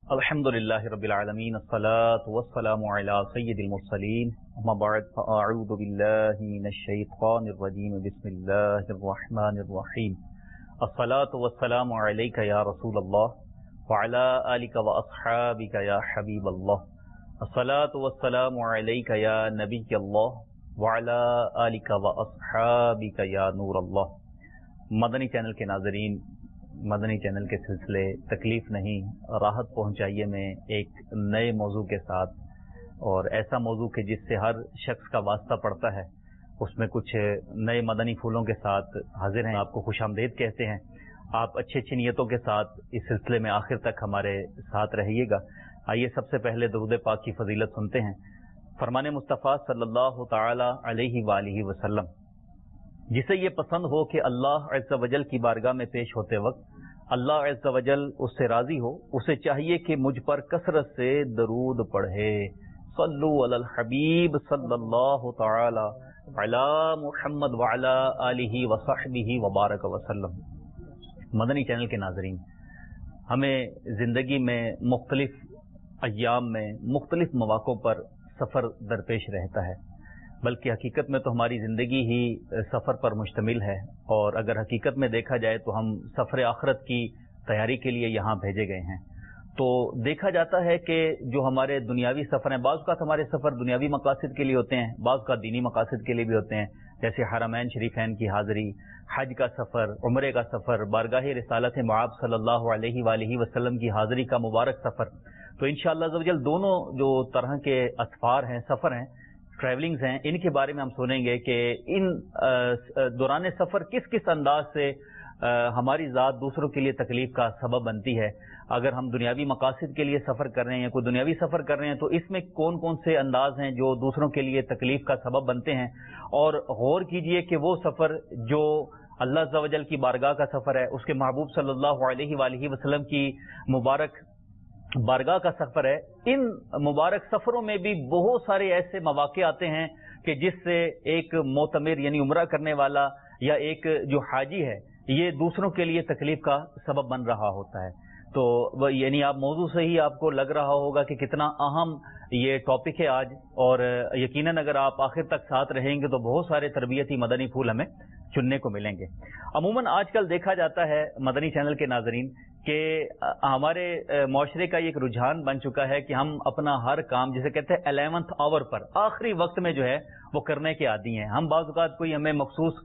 الحمدللہ رب العالمین الصلاۃ والسلام علی سید المرسلین اما بعد فاعوذ باللہ من الشیطان الرجیم بسم اللہ الرحمن الرحیم الصلاۃ والسلام علیک یا رسول اللہ وعلی آلک واصحابک یا حبیب اللہ الصلاۃ والسلام علیک یا نبی اللہ وعلی آلک واصحابک یا نور اللہ۔ مدنی چینل کے ناظرین، مدنی چینل کے سلسلے تکلیف نہیں راحت پہنچائیے میں ایک نئے موضوع کے ساتھ، اور ایسا موضوع کہ جس سے ہر شخص کا واسطہ پڑتا ہے، اس میں کچھ نئے مدنی پھولوں کے ساتھ حاضر ہیں۔ آپ کو خوش آمدید کہتے ہیں۔ آپ اچھی اچھی نیتوں کے ساتھ اس سلسلے میں آخر تک ہمارے ساتھ رہیے گا۔ آئیے سب سے پہلے درود پاک کی فضیلت سنتے ہیں۔ فرمان مصطفیٰ صلی اللہ تعالی علیہ وآلہ وسلم، جسے یہ پسند ہو کہ اللہ عز و جل کی بارگاہ میں پیش ہوتے وقت اللہ عز و جل اس سے راضی ہو، اسے چاہیے کہ مجھ پر کثرت سے درود پڑھے۔ صلو علی الحبیب صلی اللہ تعالی علی محمد وعلی آلہ وصحبہ وبارک وسلم۔ مدنی چینل کے ناظرین، ہمیں زندگی میں مختلف ایام میں مختلف مواقع پر سفر درپیش رہتا ہے، بلکہ حقیقت میں تو ہماری زندگی ہی سفر پر مشتمل ہے، اور اگر حقیقت میں دیکھا جائے تو ہم سفر آخرت کی تیاری کے لیے یہاں بھیجے گئے ہیں۔ تو دیکھا جاتا ہے کہ جو ہمارے دنیاوی سفر ہیں، بعض اوقات ہمارے سفر دنیاوی مقاصد کے لیے ہوتے ہیں، بعض اوقات دینی مقاصد کے لیے بھی ہوتے ہیں، جیسے حرمین شریفین کی حاضری، حج کا سفر، عمرے کا سفر، بارگاہ رسالت مآب صلی اللہ علیہ وآلہ وسلم کی حاضری کا مبارک سفر۔ تو انشاءاللہ عز و جل دونوں جو طرح کے اسفار ہیں، سفر ہیں، ٹریولنگز ہیں، ان کے بارے میں ہم سنیں گے کہ ان دوران سفر کس کس انداز سے ہماری ذات دوسروں کے لیے تکلیف کا سبب بنتی ہے۔ اگر ہم دنیاوی مقاصد کے لیے سفر کر رہے ہیں، کوئی دنیاوی سفر کر رہے ہیں، تو اس میں کون کون سے انداز ہیں جو دوسروں کے لیے تکلیف کا سبب بنتے ہیں، اور غور کیجئے کہ وہ سفر جو اللہ عز و جل کی بارگاہ کا سفر ہے، اس کے محبوب صلی اللہ علیہ وآلہ وسلم کی مبارک بارگاہ کا سفر ہے، ان مبارک سفروں میں بھی بہت سارے ایسے مواقع آتے ہیں کہ جس سے ایک معتمر یعنی عمرہ کرنے والا یا ایک جو حاجی ہے، یہ دوسروں کے لیے تکلیف کا سبب بن رہا ہوتا ہے۔ تو یعنی آپ موضوع سے ہی آپ کو لگ رہا ہوگا کہ کتنا اہم یہ ٹاپک ہے آج، اور یقیناً اگر آپ آخر تک ساتھ رہیں گے تو بہت سارے تربیتی مدنی پھول ہمیں چننے کو ملیں گے۔ عموماً آج کل دیکھا جاتا ہے مدنی چینل کے ناظرین کہ ہمارے معاشرے کا یہ ایک رجحان بن چکا ہے کہ ہم اپنا ہر کام جسے کہتے ہیں 11th آور پر، آخری وقت میں جو ہے وہ کرنے کے عادی ہیں۔ ہم بعض اوقات کوئی ہمیں مخصوص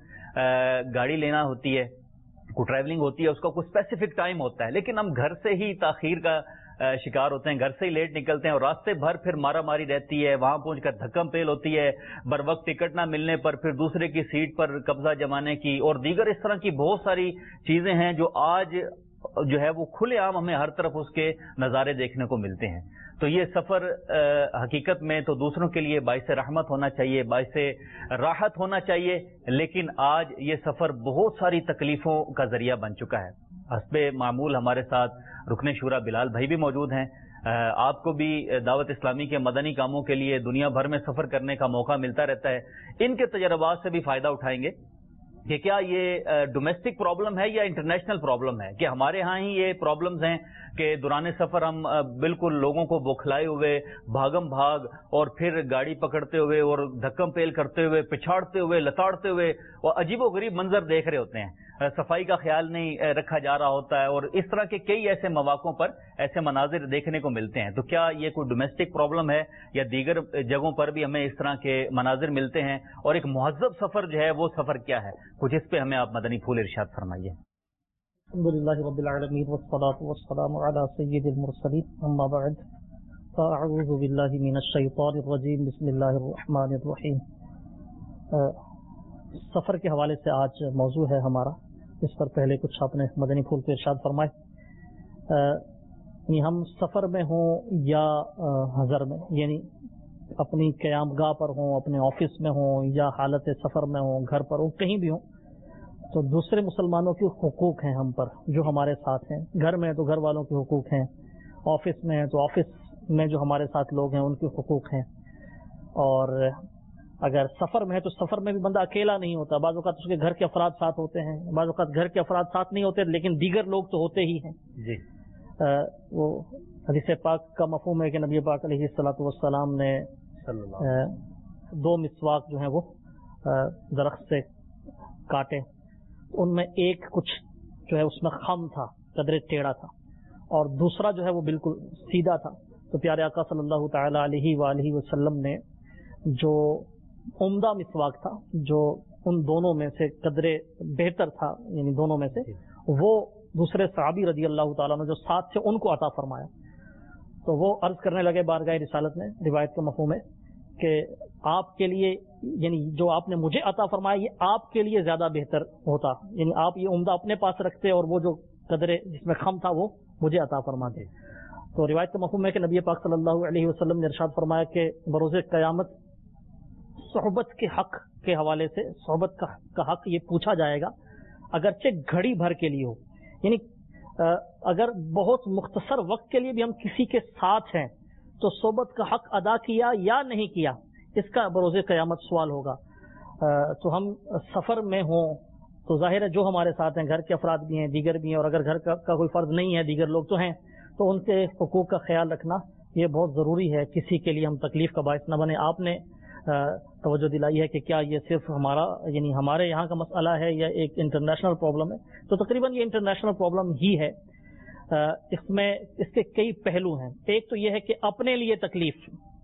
گاڑی لینا ہوتی ہے، کوئی ٹریولنگ ہوتی ہے، اس کا کوئی اسپیسیفک ٹائم ہوتا ہے، لیکن ہم گھر سے ہی تاخیر کا شکار ہوتے ہیں، گھر سے ہی لیٹ نکلتے ہیں، اور راستے بھر پھر مارا ماری رہتی ہے، وہاں پہنچ کر دھکم پیل ہوتی ہے، بر وقت ٹکٹ نہ ملنے پر پھر دوسرے کی سیٹ پر قبضہ جمانے کی، اور دیگر اس طرح کی بہت ساری چیزیں ہیں جو آج جو ہے وہ کھلے عام ہمیں ہر طرف اس کے نظارے دیکھنے کو ملتے ہیں۔ تو یہ سفر حقیقت میں تو دوسروں کے لیے باعث رحمت ہونا چاہیے، باعث راحت ہونا چاہیے، لیکن آج یہ سفر بہت ساری تکلیفوں کا ذریعہ بن چکا ہے۔ حسب معمول ہمارے ساتھ رکن شورا بلال بھائی بھی موجود ہیں۔ آپ کو بھی دعوت اسلامی کے مدنی کاموں کے لیے دنیا بھر میں سفر کرنے کا موقع ملتا رہتا ہے، ان کے تجربات سے بھی فائدہ اٹھائیں گے کہ کیا یہ ڈومیسٹک پرابلم ہے یا انٹرنیشنل پرابلم ہے، کہ ہمارے ہاں ہی یہ پرابلمز ہیں کہ دوران سفر ہم بالکل لوگوں کو بوکھلائے ہوئے بھاگم بھاگ اور پھر گاڑی پکڑتے ہوئے اور دھکم پیل کرتے ہوئے پچھاڑتے ہوئے لتاڑتے ہوئے اور عجیب و غریب منظر دیکھ رہے ہوتے ہیں، صفائی کا خیال نہیں رکھا جا رہا ہوتا ہے، اور اس طرح کے کئی ایسے مواقعوں پر ایسے مناظر دیکھنے کو ملتے ہیں۔ تو کیا یہ کوئی ڈومیسٹک پرابلم ہے یا دیگر جگہوں پر بھی ہمیں اس طرح کے مناظر ملتے ہیں، اور ایک مہذب سفر جو ہے وہ سفر کیا ہے؟ کچھ اس پہ ہمیں آپ مدنی پھول ارشاد فرمائیے۔ الحمدللہ رب العالمین والصلاة والسلام علی سید المرسلین، اما بعد فاعوذ باللہ من الشیطان الرجیم، بسم اللہ الرحمن الرحیم۔ سفر کے حوالے سے آج موضوع ہے ہمارا، اس پر پہلے کچھ آپ نے مدنی پھول پہ ارشاد فرمائے۔ یعنی ہم سفر میں ہوں یا حضر میں، یعنی اپنی قیام گاہ پر ہوں، اپنے آفس میں ہوں، یا حالت سفر میں ہوں، گھر پر ہوں، کہیں بھی ہوں، تو دوسرے مسلمانوں کے حقوق ہیں ہم پر جو ہمارے ساتھ ہیں۔ گھر میں تو گھر والوں کے حقوق ہیں، آفس میں ہیں تو آفس میں جو ہمارے ساتھ لوگ ہیں ان کے حقوق ہیں، اور اگر سفر میں ہے تو سفر میں بھی بندہ اکیلا نہیں ہوتا، بعض اوقات اس کے گھر کے افراد ساتھ ہوتے ہیں، بعض اوقات گھر کے افراد ساتھ نہیں ہوتے لیکن دیگر لوگ تو ہوتے ہی ہیں۔ جی وہ حدیث پاک کا مفہوم ہے کہ نبی پاک علیہ الصلوۃ والسلام نے دو مسواک جو ہیں وہ درخت سے کاٹے، ان میں ایک کچھ جو ہے اس میں خم تھا، قدرے ٹیڑھا تھا، اور دوسرا جو ہے وہ بالکل سیدھا تھا. تو پیارے آقا صلی اللہ تعالی علیہ وآلہ وسلم نے جو عمدہ مسواک تھا، جو ان دونوں میں سے قدرے بہتر تھا، یعنی دونوں میں سے، وہ دوسرے صحابی رضی اللہ تعالیٰ نے جو ساتھ سے ان کو عطا فرمایا. تو وہ عرض کرنے لگے بارگاہ رسالت میں، روایت کا مفہوم ہے کہ آپ کے لیے، یعنی جو آپ نے مجھے عطا فرمایا یہ آپ کے لیے زیادہ بہتر ہوتا، یعنی آپ یہ عمدہ اپنے پاس رکھتے اور وہ جو قدرے جس میں خم تھا وہ مجھے عطا فرماتے. تو روایت کا مفہوم ہے کہ نبی پاک صلی اللہ علیہ وسلم نے ارشاد فرمایا کہ بروز قیامت صحبت کے حق کے حوالے سے، صحبت کا حق یہ پوچھا جائے گا، اگرچہ گھڑی بھر کے لیے ہو، یعنی اگر بہت مختصر وقت کے لیے بھی ہم کسی کے ساتھ ہیں تو صحبت کا حق ادا کیا یا نہیں کیا، اس کا بروز قیامت سوال ہوگا. تو ہم سفر میں ہوں تو ظاہر ہے جو ہمارے ساتھ ہیں، گھر کے افراد بھی ہیں، دیگر بھی ہیں، اور اگر گھر کا کوئی فرد نہیں ہے، دیگر لوگ تو ہیں، تو ان کے حقوق کا خیال رکھنا یہ بہت ضروری ہے، کسی کے لیے ہم تکلیف کا باعث نہ بنے. آپ نے توجہ دلائی ہے کہ کیا یہ صرف ہمارا، یعنی ہمارے یہاں کا مسئلہ ہے یا ایک انٹرنیشنل پرابلم ہے؟ تو تقریباً یہ انٹرنیشنل پرابلم ہی ہے. اس میں اس کے کئی پہلو ہیں. ایک تو یہ ہے کہ اپنے لیے تکلیف،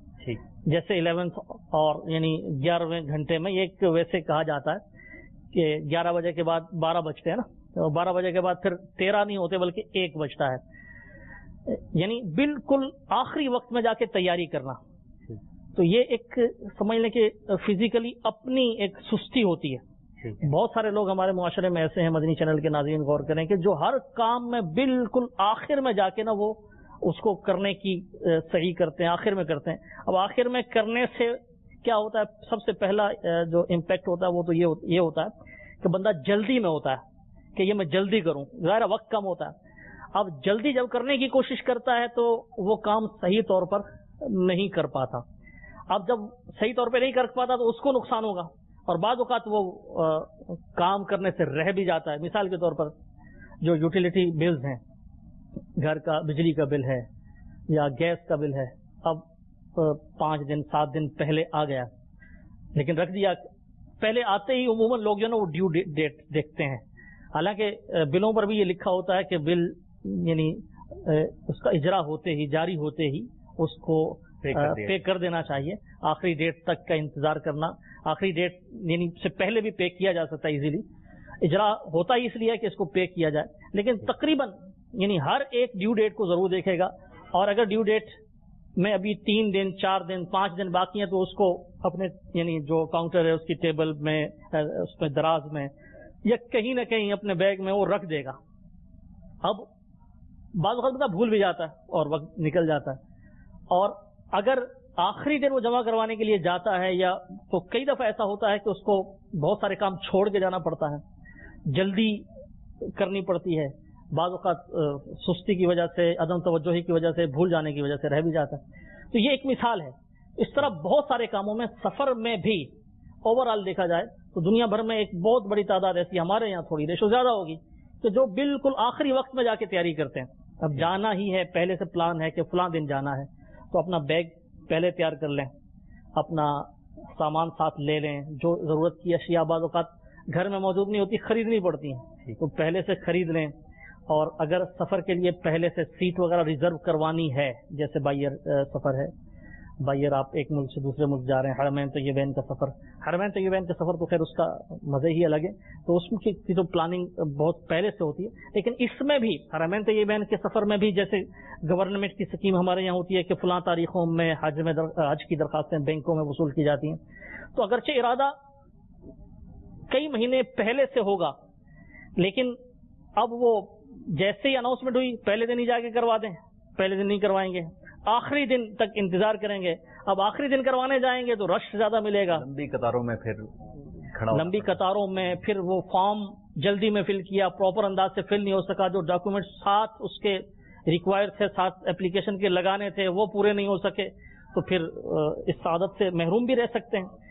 جیسے 11 اور یعنی 11ویں گھنٹے میں ایک ویسے کہا جاتا ہے کہ 11 بجے کے بعد 12 بجتے ہیں نا، تو 12 بجے کے بعد پھر 13 نہیں ہوتے بلکہ 1 بجتا ہے، یعنی بالکل آخری وقت میں جا کے تیاری کرنا. تو یہ ایک سمجھ لیں کہ فزیکلی اپنی ایک سستی ہوتی ہے. بہت سارے لوگ ہمارے معاشرے میں ایسے ہیں، مدنی چینل کے ناظرین غور کریں، کہ جو ہر کام میں بالکل آخر میں جا کے نا وہ اس کو کرنے کی صحیح کرتے ہیں، آخر میں کرتے ہیں. اب آخر میں کرنے سے کیا ہوتا ہے؟ سب سے پہلا جو امپیکٹ ہوتا ہے وہ تو یہ ہوتا ہے کہ بندہ جلدی میں ہوتا ہے کہ یہ میں جلدی کروں، ظاہر وقت کم ہوتا ہے. اب جلدی جب کرنے کی کوشش کرتا ہے تو وہ کام صحیح طور پر نہیں کر پاتا. اب جب صحیح طور پہ نہیں کر پاتا تو اس کو نقصان ہوگا، اور بعض اوقات وہ کام کرنے سے رہ بھی جاتا ہے. مثال کے طور پر جو یوٹیلیٹی بلز ہیں، گھر کا بجلی کا بل ہے یا گیس کا بل ہے، اب 5 دن 7 دن پہلے آ گیا لیکن رکھ دیا. پہلے آتے ہی عموماً لوگ جو نا وہ ڈیو ڈیٹ دیکھتے ہیں، حالانکہ بلوں پر بھی یہ لکھا ہوتا ہے کہ بل یعنی اس کا اجرا ہوتے ہی، جاری ہوتے ہی اس کو پے کر دینا چاہیے. آخری ڈیٹ تک کا انتظار کرنا، آخری ڈیٹ یعنی سے پہلے بھی پے کیا جا سکتا ہے ایزیلی. اجرا ہوتا ہی اس لیے کہ اس کو پے کیا جائے، لیکن تقریباً یعنی ہر ایک ڈیو ڈیٹ کو ضرور دیکھے گا. اور اگر ڈیو ڈیٹ میں ابھی 3 دن 4 دن 5 دن باقی ہیں تو اس کو اپنے یعنی جو کاؤنٹر ہے اس کی ٹیبل میں، اس میں دراز میں یا کہیں نہ کہیں اپنے بیگ میں وہ رکھ دے گا. اب بعض وقت بھول بھی جاتا ہے اور وقت نکل جاتا ہے، اور اگر آخری دن وہ جمع کروانے کے لیے جاتا ہے یا تو کئی دفعہ ایسا ہوتا ہے کہ اس کو بہت سارے کام چھوڑ کے جانا پڑتا ہے، جلدی کرنی پڑتی ہے، بعض اوقات سستی کی وجہ سے، عدم توجہی کی وجہ سے، بھول جانے کی وجہ سے رہ بھی جاتا ہے. تو یہ ایک مثال ہے. اس طرح بہت سارے کاموں میں، سفر میں بھی اوور آل دیکھا جائے تو دنیا بھر میں ایک بہت بڑی تعداد ایسی، ہمارے یہاں تھوڑی ریشو زیادہ ہوگی، کہ جو بالکل آخری وقت میں جا کے تیاری کرتے ہیں. اب جانا ہی ہے، پہلے سے پلان ہے کہ فلاں دن جانا ہے، تو اپنا بیگ پہلے تیار کر لیں، اپنا سامان ساتھ لے لیں، جو ضرورت کی اشیاء بعض اوقات گھر میں موجود نہیں ہوتی، خریدنی پڑتی ہیں، تو پہلے سے خرید لیں. اور اگر سفر کے لیے پہلے سے سیٹ وغیرہ ریزرو کروانی ہے، جیسے بائی ایئر سفر ہے، بائی ایئر آپ ایک ملک سے دوسرے ملک جا رہے ہیں، حرمین طیبین کا سفر، حرمین طیبین کا سفر تو خیر اس کا مزے ہی الگ ہے، تو اس کی تو پلاننگ بہت پہلے سے ہوتی ہے. لیکن اس میں بھی حرمین طیبین کے سفر میں بھی جیسے گورنمنٹ کی سکیم ہمارے یہاں ہوتی ہے کہ فلاں تاریخوں میں حج کی درخواستیں بینکوں میں وصول کی جاتی ہیں، تو اگرچہ ارادہ کئی مہینے پہلے سے ہوگا، لیکن اب وہ جیسے ہی اناؤنسمنٹ ہوئی پہلے دن ہی جا کے کروا دیں، پہلے دن نہیں کروائیں گے، آخری دن تک انتظار کریں گے. اب آخری دن کروانے جائیں گے تو رش زیادہ ملے گا، لمبی قطاروں میں، پھر لمبی قطاروں میں، پھر وہ فارم جلدی میں فل کیا، پراپر انداز سے فل نہیں ہو سکا، جو ڈاکومنٹ ساتھ اس کے ریکوائر تھے، ساتھ اپلیکیشن کے لگانے تھے، وہ پورے نہیں ہو سکے، تو پھر اس سعادت سے محروم بھی رہ سکتے ہیں.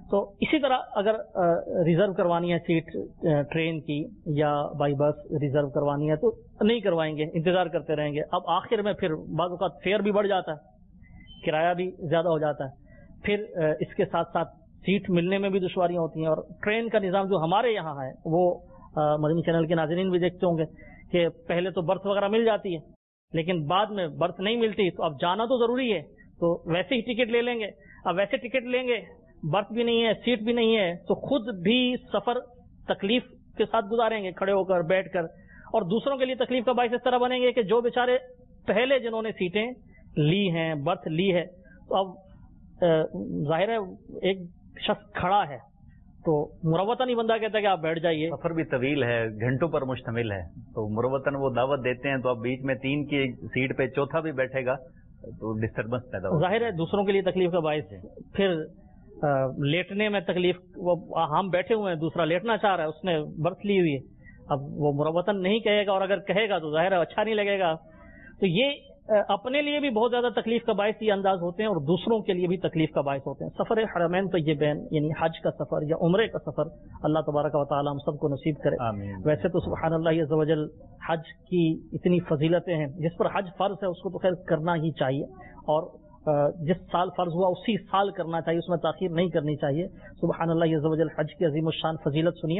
تو اسی طرح اگر ریزرو کروانی ہے سیٹ ٹرین کی یا بائی بس ریزرو کروانی ہے تو نہیں کروائیں گے، انتظار کرتے رہیں گے. اب آخر میں پھر بعض اوقات فیئر بھی بڑھ جاتا ہے، کرایہ بھی زیادہ ہو جاتا ہے، پھر اس کے ساتھ ساتھ سیٹ ملنے میں بھی دشواریاں ہوتی ہیں. اور ٹرین کا نظام جو ہمارے یہاں ہے وہ مدنی چینل کے ناظرین بھی دیکھتے ہوں گے کہ پہلے تو برتھ وغیرہ مل جاتی ہے لیکن بعد میں برتھ نہیں ملتی. تو اب جانا تو ضروری ہے تو ویسے ہی ٹکٹ لے لیں گے. اب ویسے ٹکٹ لیں گے، برتھ بھی نہیں ہے، سیٹ بھی نہیں ہے، تو خود بھی سفر تکلیف کے ساتھ گزاریں گے کھڑے ہو کر بیٹھ کر، اور دوسروں کے لیے تکلیف کا باعث اس طرح بنیں گے کہ جو بیچارے پہلے جنہوں نے سیٹیں لی ہیں، برتھ لی ہے، تو اب ظاہر ہے ایک شخص کھڑا ہے تو مروتاً ہی بندہ کہتا ہے کہ آپ بیٹھ جائیے. سفر بھی طویل ہے، گھنٹوں پر مشتمل ہے، تو مروتاً وہ دعوت دیتے ہیں تو اب بیچ میں 3 کی سیٹ پہ چوتھا بھی بیٹھے گا تو ڈسٹربنس پیدا ہوگا. ظاہر ہے دوسروں کے لیے تکلیف کا باعث ہے. پھر لیٹنے میں تکلیف، وہ ہم بیٹھے ہوئے ہیں، دوسرا لیٹنا چاہ رہا ہے، اس نے برتھ لی ہوئی ہے، اب وہ مروتاً نہیں کہے گا، اور اگر کہے گا تو ظاہر ہے اچھا نہیں لگے گا. تو یہ اپنے لیے بھی بہت زیادہ تکلیف کا باعث یہ انداز ہوتے ہیں اور دوسروں کے لیے بھی تکلیف کا باعث ہوتے ہیں. سفر حرمین طیبین یعنی حج کا سفر یا عمرے کا سفر اللہ تبارک و تعالی ہم سب کو نصیب کرے. آمین. ویسے تو سبحان اللہ عز و جل حج کی اتنی فضیلتیں ہیں، جس پر حج فرض ہے اس کو تو خیر کرنا ہی چاہیے، اور جس سال فرض ہوا اسی سال کرنا چاہیے، اس میں تاخیر نہیں کرنی چاہیے. سبحان اللہ عز و جل حج کی عظیم الشان فضیلت سنیے.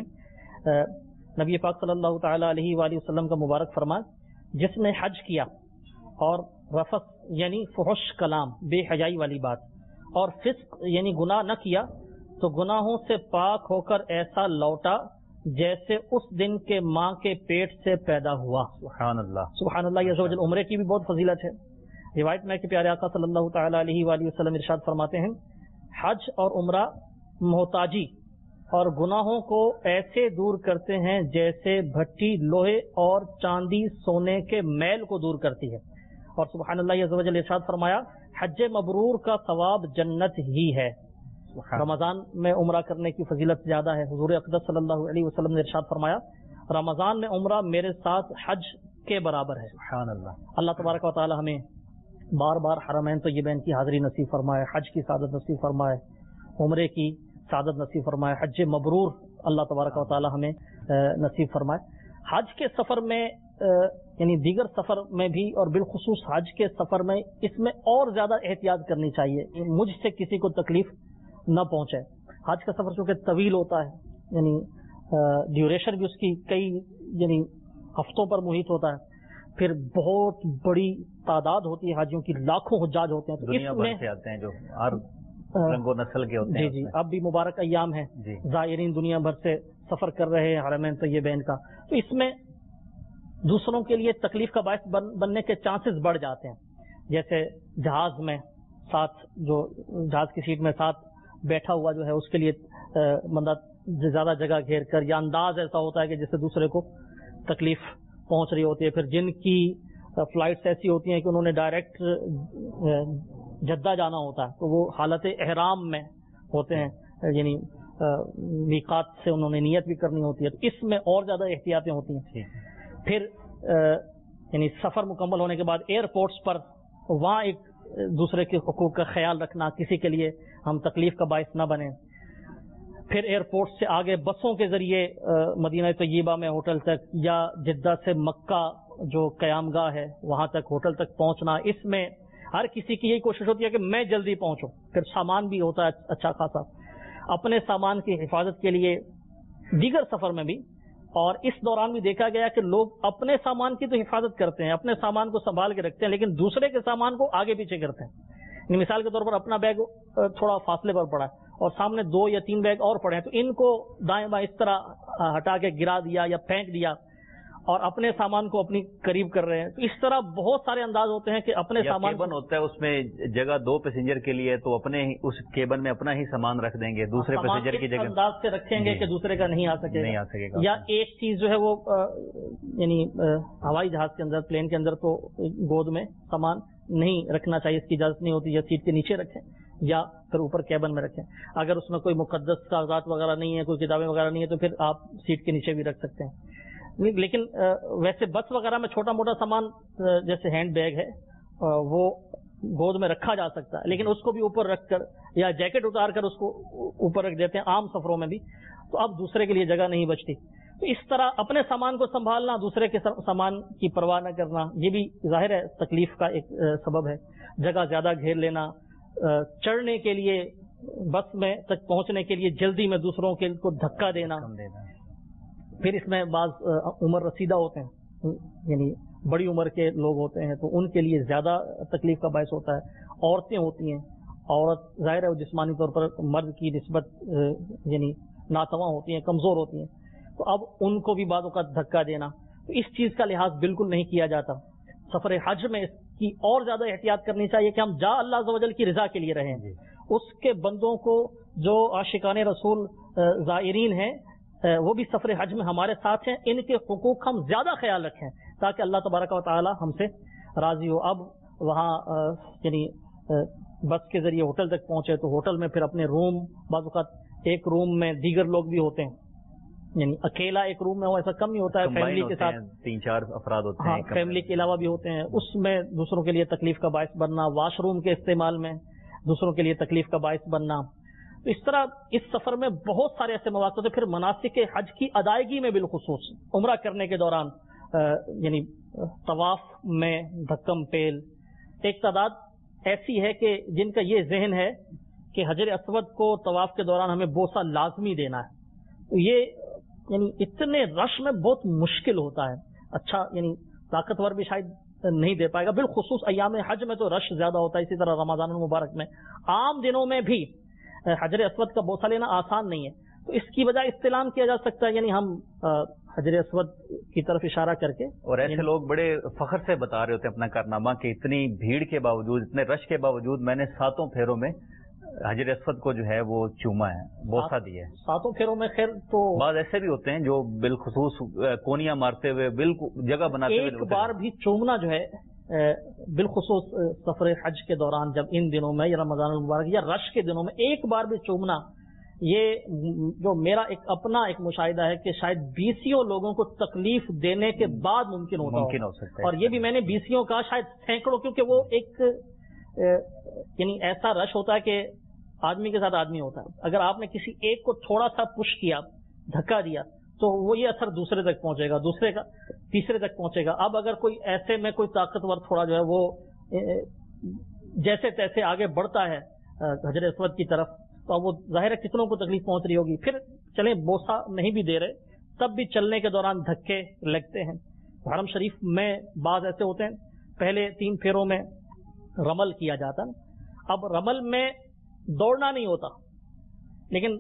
نبی پاک صلی اللہ تعالی علیہ وآلہ وسلم کا مبارک فرمان، جس نے حج کیا اور رفث یعنی فحش کلام، بے حیائی والی بات، اور فسق یعنی گناہ نہ کیا تو گناہوں سے پاک ہو کر ایسا لوٹا جیسے اس دن کے ماں کے پیٹ سے پیدا ہوا. سبحان اللہ. سبحان اللہ عز و جل. عمرے کی بھی بہت فضیلت ہے. روایت میں کہ پیارے آقا صلی اللہ تعالی علیہ وآلہ وسلم ارشاد فرماتے ہیں، حج اور عمرہ محتاجی اور گناہوں کو ایسے دور کرتے ہیں جیسے بھٹی لوہے اور چاندی سونے کے میل کو دور کرتی ہے. اور سبحان اللہ عز و جل ارشاد فرمایا، حج مبرور کا ثواب جنت ہی ہے. رمضان میں عمرہ کرنے کی فضیلت زیادہ ہے. حضور اقدس صلی اللہ علیہ وسلم نے ارشاد فرمایا، رمضان میں عمرہ میرے ساتھ حج کے برابر ہے. سبحان اللہ. اللہ تبارک و تعالی ہمیں بار بار حرمین طیبین کی حاضری نصیب فرمائے، حج کی سعادت نصیب فرمائے، عمرے کی سعادت نصیب فرمائے، حج مبرور اللہ تبارک و تعالی ہمیں نصیب فرمائے. حج کے سفر میں یعنی دیگر سفر میں بھی اور بالخصوص حج کے سفر میں اس میں اور زیادہ احتیاط کرنی چاہیے، مجھ سے کسی کو تکلیف نہ پہنچے. حج کا سفر چونکہ طویل ہوتا ہے، یعنی ڈیوریشن بھی اس کی کئی یعنی ہفتوں پر محیط ہوتا ہے، پھر بہت بڑی تعداد ہوتی ہے حاجیوں کی، لاکھوں حجاج ہوتے ہیں. تو دنیا اس بھر میں سے آتے ہیں جو ہر رنگ و نسل کے ہوتے ہیں. جی اب بھی مبارک ایام ہیں، جی. زائرین دنیا بھر سے سفر کر رہے ہیں حرمین طیبین کا، تو اس میں دوسروں کے لیے تکلیف کا باعث بننے کے چانسز بڑھ جاتے ہیں. جیسے جہاز میں ساتھ جو جہاز کی سیٹ میں ساتھ بیٹھا ہوا جو ہے اس کے لیے بندہ زیادہ جگہ گھیر کر، یا انداز ایسا ہوتا ہے کہ جس سے دوسرے کو تکلیف پہنچ رہی ہوتی ہے. پھر جن کی فلائٹس ایسی ہوتی ہیں کہ انہوں نے ڈائریکٹ جدہ جانا ہوتا ہے تو وہ حالت احرام میں ہوتے ہیں، یعنی میقات سے انہوں نے نیت بھی کرنی ہوتی ہے، تو اس میں اور زیادہ احتیاطیں ہوتی ہیں. پھر یعنی سفر مکمل ہونے کے بعد ایئرپورٹس پر وہاں ایک دوسرے کے حقوق کا خیال رکھنا، کسی کے لیے ہم تکلیف کا باعث نہ بنیں. پھر ایئرپورٹ سے آگے بسوں کے ذریعے مدینہ طیبہ میں ہوٹل تک، یا جدہ سے مکہ جو قیام گاہ ہے وہاں تک ہوٹل تک پہنچنا، اس میں ہر کسی کی یہی کوشش ہوتی ہے کہ میں جلدی پہنچوں. پھر سامان بھی ہوتا ہے اچھا خاصا، اپنے سامان کی حفاظت کے لیے دیگر سفر میں بھی، اور اس دوران بھی دیکھا گیا کہ لوگ اپنے سامان کی تو حفاظت کرتے ہیں، اپنے سامان کو سنبھال کے رکھتے ہیں، لیکن دوسرے کے سامان کو آگے پیچھے کرتے ہیں. مثال کے طور پر اپنا بیگ تھوڑا فاصلے پر پڑا ہے اور سامنے 2 یا 3 بیگ اور پڑے ہیں، تو ان کو دائیں بائیں اس طرح ہٹا کے گرا دیا یا پھینک دیا اور اپنے سامان کو اپنی قریب کر رہے ہیں. تو اس طرح بہت سارے انداز ہوتے ہیں کہ اپنے سامان کیبن ہوتا ہے، اس میں جگہ 2 پیسنجر کے لیے، تو اپنے اس کیبن میں اپنا ہی سامان رکھ دیں گے، دوسرے پیسنجر کی جگہ انداز سے رکھیں گے کہ دوسرے کا نہیں آ سکے گا. یا ایک چیز جو ہے وہ یعنی ہوائی جہاز کے اندر، پلین کے اندر تو گود میں سامان نہیں رکھنا چاہیے، اس کی اجازت نہیں ہوتی، یا سیٹ کے نیچے رکھیں یا پھر اوپر کیبن میں رکھیں. اگر اس میں کوئی مقدس کاغذات وغیرہ نہیں ہے، کوئی کتابیں وغیرہ نہیں ہے، تو پھر آپ سیٹ کے نیچے بھی رکھ سکتے ہیں. لیکن ویسے بس وغیرہ میں چھوٹا موٹا سامان جیسے ہینڈ بیگ ہے وہ گود میں رکھا جا سکتا ہے، لیکن اس کو بھی اوپر رکھ کر یا جیکٹ اتار کر اس کو اوپر رکھ دیتے ہیں عام سفروں میں بھی، تو اب دوسرے کے لیے جگہ نہیں بچتی. تو اس طرح اپنے سامان کو سنبھالنا، دوسرے کے سامان کی پرواہ نہ کرنا، یہ بھی ظاہر ہے تکلیف کا ایک سبب ہے. جگہ زیادہ گھیر لینا، چڑھنے کے لیے بس میں تک پہنچنے کے لیے جلدی میں دوسروں کے کو دھکا دینا. پھر اس میں بعض عمر رسیدہ ہوتے ہیں، یعنی بڑی عمر کے لوگ ہوتے ہیں، تو ان کے لیے زیادہ تکلیف کا باعث ہوتا ہے. عورتیں ہوتی ہیں، عورت ظاہر ہے وہ جسمانی طور پر مرد کی نسبت یعنی ناتواں ہوتی ہیں، کمزور ہوتی ہیں، تو اب ان کو بھی بعض اوقات دھکا دینا، تو اس چیز کا لحاظ بالکل نہیں کیا جاتا. سفر حج میں اس کی اور زیادہ احتیاط کرنی چاہیے کہ ہم جا اللہ عز و جل کی رضا کے لیے رہیں. اس کے بندوں کو جو عاشقان رسول زائرین ہیں وہ بھی سفر حج میں ہمارے ساتھ ہیں، ان کے حقوق ہم زیادہ خیال رکھیں تاکہ اللہ تبارک و تعالی ہم سے راضی ہو. اب وہاں یعنی بس کے ذریعے ہوٹل تک پہنچے تو ہوٹل میں پھر اپنے روم، بعض اوقات ایک روم میں دیگر لوگ بھی ہوتے ہیں، یعنی اکیلا ایک روم میں ہو ایسا کم نہیں ہوتا ہے، فیملی کے ساتھ 3-4 افراد ہوتے ہیں، فیملی کے علاوہ بھی ہوتے ہیں. اس میں دوسروں کے لیے تکلیف کا باعث بننا، واش روم کے استعمال میں دوسروں کے لیے تکلیف کا باعث بننا. تو اس طرح اس سفر میں بہت سارے ایسے مواقع ہوتے ہیں. پھر مناسک حج کی ادائیگی میں بالخصوص عمرہ کرنے کے دوران یعنی طواف میں دھکم پیل، ایک تعداد ایسی ہے کہ جن کا یہ ذہن ہے کہ حجر اسود کو طواف کے دوران ہمیں بوسہ لازمی دینا ہے. تو یہ یعنی اتنے رش میں بہت مشکل ہوتا ہے. اچھا یعنی طاقتور بھی شاید نہیں دے پائے گا، بالخصوص ایام حج میں تو رش زیادہ ہوتا ہے. اسی طرح رمضان المبارک میں، عام دنوں میں بھی حجر اسود کا بوسہ لینا آسان نہیں ہے. تو اس کی وجہ استلام کیا جا سکتا ہے، یعنی ہم حجر اسود کی طرف اشارہ کر کے. اور ایسے لوگ بڑے فخر سے بتا رہے ہوتے ہیں اپنا کارنامہ کہ اتنی بھیڑ کے باوجود، اتنے رش کے باوجود میں نے 7 پھیروں میں حجر اسود کو جو ہے وہ چوما ہے، بوسہ دیا ہے. 7 پھیروں میں خیر تو بعض ایسے بھی ہوتے ہیں جو بالخصوص کونیاں مارتے ہوئے بالکل جگہ بناتے ہوئے ایک بار بھی چومنا جو ہے بالخصوص سفر حج کے دوران، جب ان دنوں میں یا رمضان المبارک یا رش کے دنوں میں ایک بار بھی چومنا، یہ جو میرا ایک اپنا ایک مشاہدہ ہے کہ شاید 20 لوگوں کو تکلیف دینے کے بعد ممکن ہو سکتا ہے. اور یہ بھی میں نے 20 کا شاید سینکڑوں، کیونکہ وہ ایک یعنی ایسا رش ہوتا ہے کہ آدمی کے ساتھ آدمی ہوتا ہے. اگر آپ نے کسی ایک کو تھوڑا سا پش کیا، دھکا دیا، تو وہ یہ اثر دوسرے تک پہنچے گا، دوسرے کا تیسرے تک پہنچے گا. اب اگر کوئی ایسے میں کوئی طاقتور تھوڑا جو ہے وہ جیسے تیسے آگے بڑھتا ہے حجر اسود کی طرف، تو اب وہ ظاہر ہے کتنوں کو تکلیف پہنچ رہی ہوگی. پھر چلیں بوسہ نہیں بھی دے رہے تب بھی چلنے کے دوران دھکے لگتے ہیں. حرم شریف میں بعض ایسے ہوتے ہیں، پہلے 3 پھیروں میں رمل کیا جاتا ہے. اب رمل میں دوڑنا نہیں ہوتا، لیکن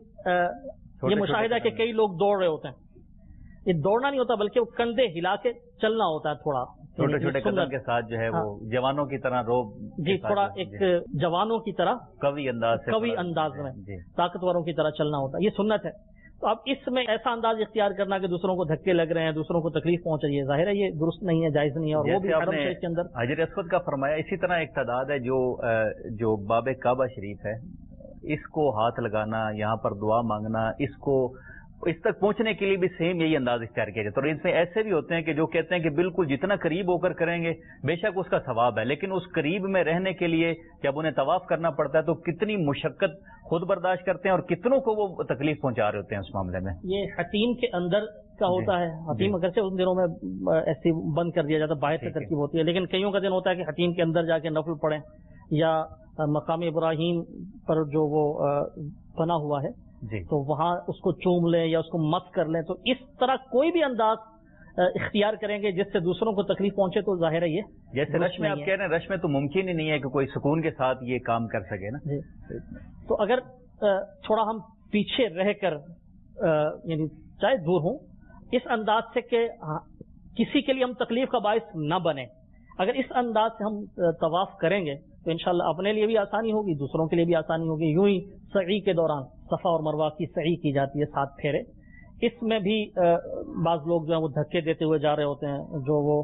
یہ مشاہدہ کہ کئی لوگ دوڑ رہے ہوتے ہیں. یہ دوڑنا نہیں ہوتا بلکہ وہ کندھے ہلا کے چلنا ہوتا ہے، تھوڑا چھوٹے چھوٹے قدم کے ساتھ جو ہے وہ جوانوں کی طرح روب، جی تھوڑا ایک جوانوں کی طرح قوی انداز میں طاقتوروں کی طرح چلنا ہوتا ہے. یہ سنت ہے. تو اب اس میں ایسا انداز اختیار کرنا کہ دوسروں کو دھکے لگ رہے ہیں، دوسروں کو تکلیف پہنچ رہی ہے، ظاہر ہے یہ درست نہیں ہے، جائز نہیں ہے. اور وہ بھی حرم شریف کے اندر حجر اسود کا فرمایا. اسی طرح ایک تعداد ہے جو باب کعبہ شریف ہے، اس کو ہاتھ لگانا، یہاں پر دعا مانگنا، اس تک پہنچنے کے لیے بھی سیم یہی انداز اختیار کیا جاتا ہے. اور ان میں ایسے بھی ہوتے ہیں کہ جو کہتے ہیں کہ بالکل جتنا قریب ہو کر کریں گے بے شک اس کا ثواب ہے، لیکن اس قریب میں رہنے کے لیے جب انہیں طواف کرنا پڑتا ہے تو کتنی مشقت خود برداشت کرتے ہیں اور کتنوں کو وہ تکلیف پہنچا رہے ہوتے ہیں اس معاملے میں. یہ حتیم کے اندر کا ہوتا ہے. حتیم اگرچہ ان دنوں میں ایسی بند کر دیا جاتا ہے، باہر سے ترکیب ہوتی ہے، لیکن کئیوں کا دن ہوتا ہے کہ حتیم کے اندر جا کے نفل پڑھیں، یا مقام ابراہیم پر جو وہ بنا ہوا ہے تو وہاں اس کو چوم لیں یا اس کو مس کر لیں. تو اس طرح کوئی بھی انداز اختیار کریں گے جس سے دوسروں کو تکلیف پہنچے تو ظاہر ہے یہ جیسے رش میں آپ کہہ رہے ہیں، رش میں تو ممکن ہی نہیں ہے کہ کوئی سکون کے ساتھ یہ کام کر سکے نا. تو اگر تھوڑا ہم پیچھے رہ کر یعنی چاہے دور ہوں، اس انداز سے کہ کسی کے لیے ہم تکلیف کا باعث نہ بنے، اگر اس انداز سے ہم طواف کریں گے تو انشاءاللہ اپنے لیے بھی آسانی ہوگی، دوسروں کے لیے بھی آسانی ہوگی. یوں ہی سعی کے دوران صفا اور مروہ کی سعی کی جاتی ہے، 7 پھیرے. اس میں بھی بعض لوگ جو ہیں وہ دھکے دیتے ہوئے جا رہے ہوتے ہیں، جو وہ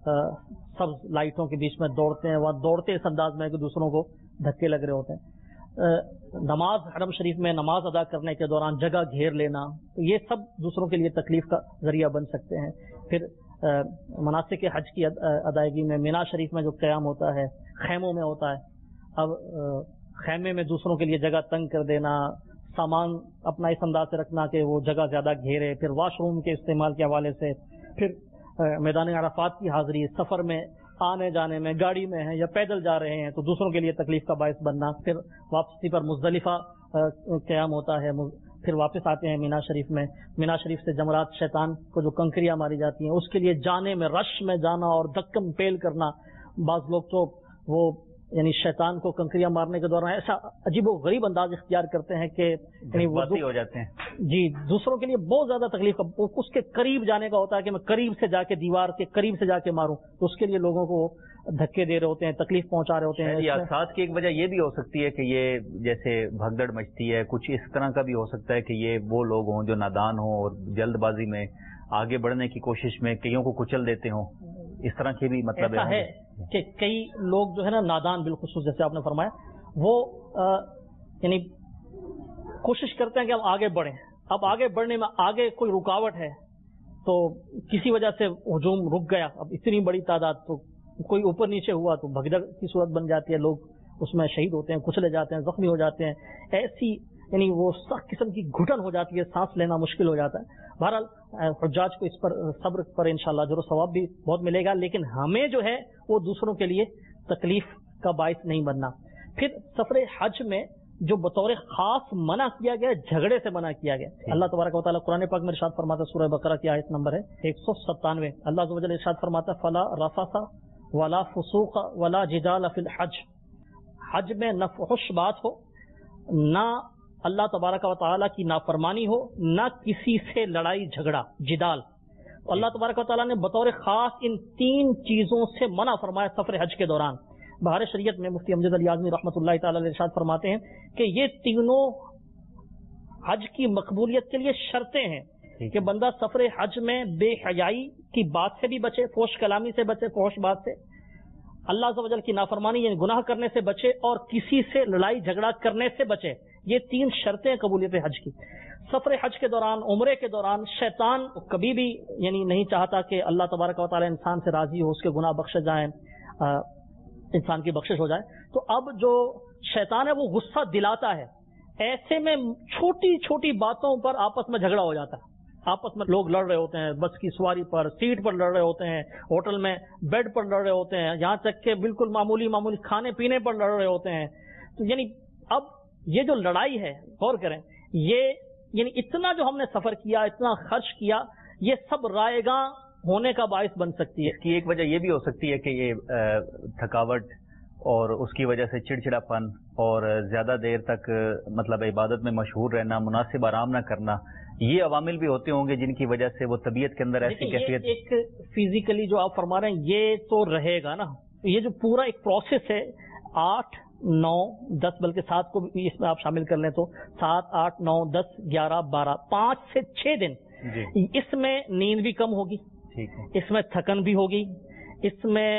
سبز لائٹوں کے بیچ میں دوڑتے ہیں، وہاں دوڑتے اس انداز میں کہ دوسروں کو دھکے لگ رہے ہوتے ہیں. نماز حرم شریف میں نماز ادا کرنے کے دوران جگہ گھیر لینا، تو یہ سب دوسروں کے لیے تکلیف کا ذریعہ بن سکتے ہیں. پھر مناسک حج کی ادائیگی میں مینا شریف میں جو قیام ہوتا ہے، خیموں میں ہوتا ہے، اب خیمے میں دوسروں کے لیے جگہ تنگ کر دینا، سامان اپنا اس انداز سے رکھنا کہ وہ جگہ زیادہ گھیرے، پھر واش روم کے استعمال کے حوالے سے، پھر میدان عرفات کی حاضری، سفر میں آنے جانے میں، گاڑی میں ہیں یا پیدل جا رہے ہیں تو دوسروں کے لیے تکلیف کا باعث بننا، پھر واپسی پر مزدلفہ قیام ہوتا ہے، پھر واپس آتے ہیں مینا شریف میں، مینا شریف سے جمرات شیطان کو جو کنکریاں ماری جاتی ہیں اس کے لیے جانے میں، رش میں جانا اور دھکم پیل کرنا، بعض لوگ تو وہ یعنی شیطان کو کنکریاں مارنے کے دوران ایسا عجیب و غریب انداز اختیار کرتے ہیں کہ یعنی وہ ہو جاتے ہیں، جی دوسروں کے لیے بہت زیادہ تکلیف، اس کے قریب جانے کا ہوتا ہے کہ میں قریب سے جا کے دیوار کے قریب سے جا کے ماروں، تو اس کے لیے لوگوں کو دھکے دے رہے ہوتے ہیں، تکلیف پہنچا رہے ہوتے ہیں۔ ساتھ کی ایک وجہ یہ بھی ہو سکتی ہے کہ یہ جیسے بھگدڑ مچتی ہے، کچھ اس طرح کا بھی ہو سکتا ہے کہ یہ وہ لوگ ہوں جو نادان ہوں اور جلد بازی میں آگے بڑھنے کی کوشش میں کئیوں کو کچل دیتے ہوں، اس طرح کی بھی مطلب ہے کہ کئی لوگ جو ہے نا نادان بالخصوص جیسے آپ نے فرمایا وہ یعنی کوشش کرتے ہیں کہ ہم آگے بڑھیں، اب آگے بڑھنے میں آگے کوئی رکاوٹ ہے تو کسی وجہ سے ہجوم رک گیا، اب اتنی بڑی تعداد تو کوئی اوپر نیچے ہوا تو بھگدڑ کی صورت بن جاتی ہے، لوگ اس میں شہید ہوتے ہیں، کچلے جاتے ہیں، زخمی ہو جاتے ہیں، ایسی یعنی وہ سخت قسم کی گھٹن ہو جاتی ہے، سانس لینا مشکل ہو جاتا ہے۔ بہرحال حجاج کو اس پر صبر پر انشاءاللہ اجر و ثواب بھی بہت ملے گا، لیکن ہمیں جو ہے وہ دوسروں کے لیے تکلیف کا باعث نہیں بننا۔ پھر سفر حج میں جو بطور خاص منع کیا گیا، جھگڑے سے منع کیا گیا، اللہ تبارک و تعالیٰ قرآن پاک میں ارشاد فرماتا ہے، سورہ بقرہ کی آیت نمبر ہے 197، اللہ عز و جل ارشاد فرماتا ہے فلا رفث ولا فسوق ولا جدال فی الحج، حج میں نہ فحش بات ہو، نہ اللہ تبارک و تعالیٰ کی نافرمانی ہو، نہ کسی سے لڑائی جھگڑا جدال۔ اللہ تبارک و تعالیٰ نے بطور خاص ان 3 چیزوں سے منع فرمایا سفر حج کے دوران۔ بہار شریعت میں مفتی امجد علی اعظمی رحمۃ اللہ تعالی علیہ ارشاد فرماتے ہیں کہ یہ تینوں حج کی مقبولیت کے لیے شرطیں ہیں کہ بندہ سفر حج میں بے حیائی کی بات سے بھی بچے، فحش کلامی سے بچے، فحش بات سے، اللہ عز و جل کی نافرمانی یعنی گناہ کرنے سے بچے، اور کسی سے لڑائی جھگڑا کرنے سے بچے۔ یہ 3 شرطیں قبولیت حج کی۔ سفر حج کے دوران، عمرے کے دوران شیطان کبھی بھی یعنی نہیں چاہتا کہ اللہ تبارک و تعالی انسان سے راضی ہو، اس کے گناہ بخشے جائیں، انسان کی بخشش ہو جائے۔ تو اب جو شیطان ہے وہ غصہ دلاتا ہے، ایسے میں چھوٹی چھوٹی باتوں پر آپس میں جھگڑا ہو جاتا ہے، آپس میں لوگ لڑ رہے ہوتے ہیں، بس کی سواری پر، سیٹ پر لڑ رہے ہوتے ہیں، ہوٹل میں بیڈ پر لڑ رہے ہوتے ہیں، یہاں تک کہ بالکل معمولی کھانے پینے پر لڑ رہے ہوتے ہیں۔ تو یعنی اب یہ جو لڑائی ہے، غور کریں، یہ یعنی اتنا جو ہم نے سفر کیا، اتنا خرچ کیا، یہ سب رائے گاں ہونے کا باعث بن سکتی ہے۔ اس کی ایک وجہ یہ بھی ہو سکتی ہے کہ یہ تھکاوٹ اور اس کی وجہ سے چڑچڑاپن اور زیادہ دیر تک مطلب عبادت میں مشہور رہنا، مناسب آرام نہ کرنا، یہ عوامل بھی ہوتے ہوں گے جن کی وجہ سے وہ طبیعت کے اندر ایسی کیفیت۔ ایک فزیکلی جو آپ فرما رہے ہیں یہ تو رہے گا نا، یہ جو پورا ایک پروسیس ہے، 8 9 10 بلکہ 7 کو بھی اس میں آپ شامل کر لیں تو 7 8 9 10 11 12 5 سے 6 دن جی۔ اس میں نیند بھی کم ہوگی، اس میں تھکن بھی ہوگی، اس میں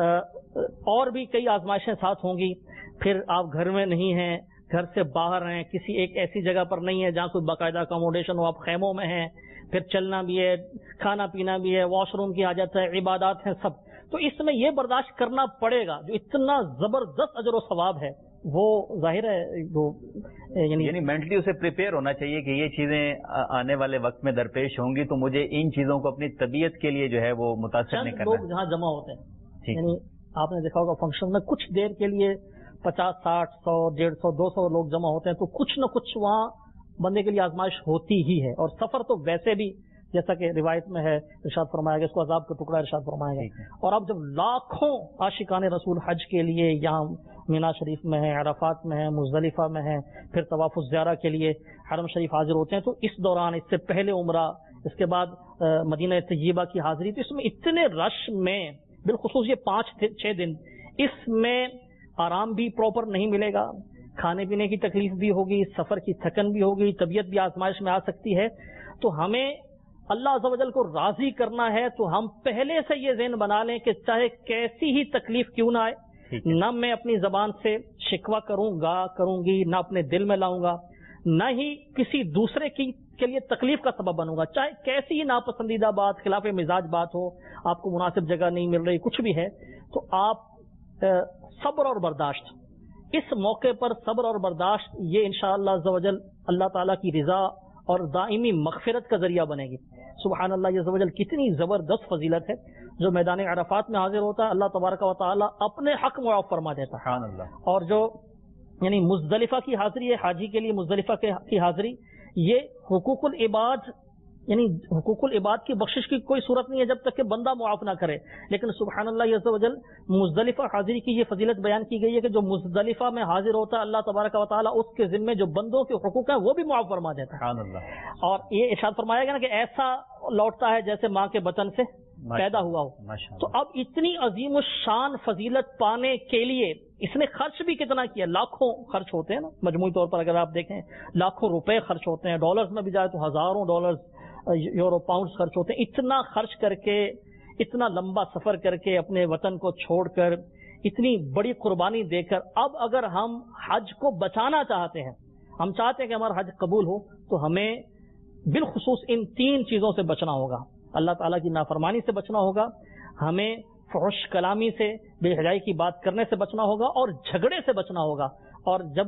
اور بھی کئی آزمائشیں ساتھ ہوں گی، پھر آپ گھر میں نہیں ہیں، گھر سے باہر ہیں، کسی ایک ایسی جگہ پر نہیں ہے جہاں کوئی باقاعدہ اکوموڈیشن ہو، آپ خیموں میں ہیں، پھر چلنا بھی ہے، کھانا پینا بھی ہے، واش روم کی حاجت ہے، عبادات ہیں سب، تو اس میں یہ برداشت کرنا پڑے گا جو اتنا زبردست اجر و ثواب ہے، وہ ظاہر ہے وہ یعنی مینٹلی اسے پریپیئر ہونا چاہیے کہ یہ چیزیں آنے والے وقت میں درپیش ہوں گی، تو مجھے ان چیزوں کو اپنی طبیعت کے لیے جو ہے وہ متاثر نہیں کرنا۔ لوگ جہاں جمع ہوتے ہیں، یعنی آپ نے دیکھا ہوگا فنکشن میں کچھ دیر کے لیے 50 60 100 150 200 لوگ جمع ہوتے ہیں، تو کچھ نہ کچھ وہاں بندے کے لیے آزمائش ہوتی ہی ہے۔ اور سفر تو ویسے بھی جیسا کہ روایت میں ہے ارشاد فرمایا گیا، اس کو عذاب کا ٹکڑا ارشاد فرمایا گیا۔ اور اب جب لاکھوں عاشقان رسول حج کے لیے یہاں مینا شریف میں ہیں، عرفات میں ہیں، مزدلفہ میں ہیں، پھر طواف الزیارہ کے لیے حرم شریف حاضر ہوتے ہیں، تو اس دوران اس سے پہلے عمرہ، اس کے بعد مدینہ طیبہ کی حاضری، تو اس میں اتنے رش میں بالخصوص یہ 5 6 دن اس میں آرام بھی پراپر نہیں ملے گا، کھانے پینے کی تکلیف بھی ہوگی، سفر کی تھکن بھی ہوگی، طبیعت بھی آزمائش میں آ سکتی ہے۔ تو ہمیں اللہ عز و جل کو راضی کرنا ہے تو ہم پہلے سے یہ ذہن بنا لیں کہ چاہے کیسی ہی تکلیف کیوں نہ آئے، نہ میں اپنی زبان سے شکوہ کروں گی، نہ اپنے دل میں لاؤں گا، نہ ہی کسی دوسرے کے لیے تکلیف کا سبب بنوں گا، چاہے کیسی ہی ناپسندیدہ بات، خلاف مزاج بات ہو، آپ کو مناسب جگہ نہیں مل رہی، کچھ بھی ہے، تو آپ صبر اور برداشت اس موقع پر صبر اور برداشت یہ انشاءاللہ عز و جل اللہ تعالیٰ کی رضا اور دائمی مغفرت کا ذریعہ بنے گی. سبحان اللہ عز و جل، کتنی زبردست فضیلت ہے. جو میدان عرفات میں حاضر ہوتا ہے اللہ تبارک و تعالیٰ اپنے حق معاف فرما دیتا ہے. سبحان اللہ. اور جو یعنی مزدلفہ کی حاضری ہے، حاجی کے لیے مزدلفہ کی حاضری، یہ حقوق العباد، یعنی حقوق العباد کی بخشش کی کوئی صورت نہیں ہے جب تک کہ بندہ معاف نہ کرے. لیکن سبحان اللہ عز و جل مزدلفہ حاضری کی یہ فضیلت بیان کی گئی ہے کہ جو مزدلفہ میں حاضر ہوتا ہے اللہ تبارک و تعالیٰ اس کے ذمے جو بندوں کے حقوق ہیں وہ بھی معاف فرما دیتا ہے. سبحان اللہ. اور یہ ارشاد فرمایا گیا نا کہ ایسا لوٹتا ہے جیسے ماں کے بطن سے پیدا ہوا ہو. تو اب اتنی عظیم الشان فضیلت پانے کے لیے اس نے خرچ بھی کتنا کیا. لاکھوں خرچ ہوتے ہیں نا مجموعی طور پر، اگر آپ دیکھیں لاکھوں روپے خرچ ہوتے ہیں، ڈالرز میں بھی جائے تو ہزاروں ڈالرز، یورو، پاؤنڈز خرچ ہوتے ہیں. اتنا خرچ کر کے، اتنا لمبا سفر کر کے، اپنے وطن کو چھوڑ کر، اتنی بڑی قربانی دے کر، اب اگر ہم حج کو بچانا چاہتے ہیں، ہم چاہتے ہیں کہ ہمارا حج قبول ہو، تو ہمیں بالخصوص ان 3 چیزوں سے بچنا ہوگا. اللہ تعالیٰ کی نافرمانی سے بچنا ہوگا، ہمیں فحش کلامی سے، بے حیائی کی بات کرنے سے بچنا ہوگا، اور جھگڑے سے بچنا ہوگا. اور جب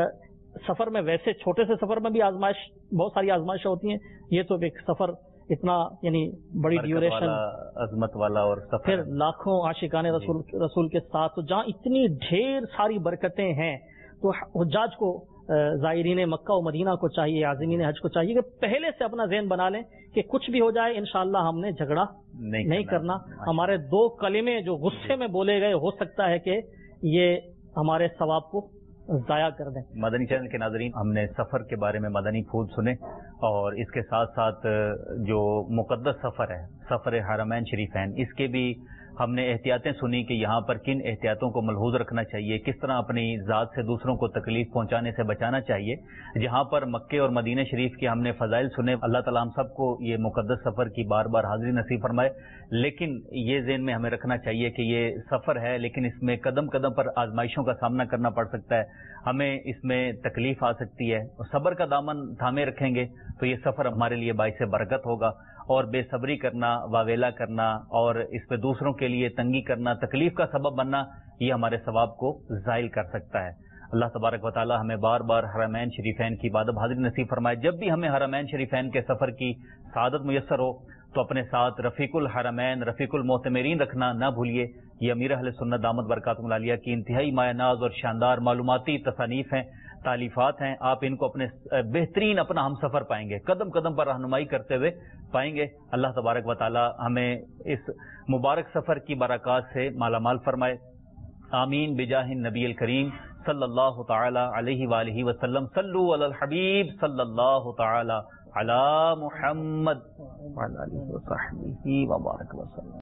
سفر میں، ویسے چھوٹے سے سفر میں بھی آزمائش، بہت ساری آزمائشیں ہوتی ہیں، یہ تو ایک سفر اتنا یعنی بڑی ڈیوریشن، عظمت والا، اور پھر لاکھوں عاشقان رسول کے ساتھ، تو جہاں اتنی ڈھیر ساری برکتیں ہیں، تو حجاج کو، زائرین مکہ و مدینہ کو چاہیے، عازمین حج کو چاہیے کہ پہلے سے اپنا ذہن بنا لیں کہ کچھ بھی ہو جائے انشاءاللہ ہم نے جھگڑا نہیں کرنا. ہمارے 2 کلمے جو غصے میں بولے گئے، ہو سکتا ہے کہ یہ ہمارے ثواب کو ضائع کر دیں. مدنی چینل کے ناظرین، ہم نے سفر کے بارے میں مدنی پھول سنے، اور اس کے ساتھ ساتھ جو مقدس سفر ہے، سفر حرمین شریفین، اس کے بھی ہم نے احتیاطیں سنی کہ یہاں پر کن احتیاطوں کو ملحوظ رکھنا چاہیے، کس طرح اپنی ذات سے دوسروں کو تکلیف پہنچانے سے بچانا چاہیے. جہاں پر مکے اور مدینہ شریف کے ہم نے فضائل سنے، اللہ تعالیٰ ہم سب کو یہ مقدس سفر کی بار بار حاضری نصیب فرمائے. لیکن یہ ذہن میں ہمیں رکھنا چاہیے کہ یہ سفر ہے، لیکن اس میں قدم قدم پر آزمائشوں کا سامنا کرنا پڑ سکتا ہے، ہمیں اس میں تکلیف آ سکتی ہے. صبر کا دامن تھامے رکھیں گے تو یہ سفر ہمارے لیے باعث برکت ہوگا. اور بے صبری کرنا، واویلا کرنا، اور اس پہ دوسروں کے لیے تنگی کرنا، تکلیف کا سبب بننا، یہ ہمارے ثواب کو زائل کر سکتا ہے. اللہ تبارک و تعالی ہمیں بار بار حرمین شریفین کی عبادت حاضری نصیب فرمائے. جب بھی ہمیں حرمین شریفین کے سفر کی سعادت میسر ہو تو اپنے ساتھ رفیق الحرمین، رفیق المعتمرین رکھنا نہ بھولیے. یہ امیر اہل سنت دامت برکاتہم العالیہ کی انتہائی مایہ ناز اور شاندار معلوماتی تصانیف ہیں، تالیفات ہیں. آپ ان کو اپنے بہترین اپنا ہم سفر پائیں گے، قدم قدم پر رہنمائی کرتے ہوئے پائیں گے. اللہ تبارک و تعالی ہمیں اس مبارک سفر کی برکات سے مالا مال فرمائے. آمین بجاہ النبی الکریم صلی اللہ تعالی علیہ وآلہ وسلم. صلو علی الحبیب صلی اللہ تعالی علی محمد وعلی آلہ وصحبہ وبارک وسلم.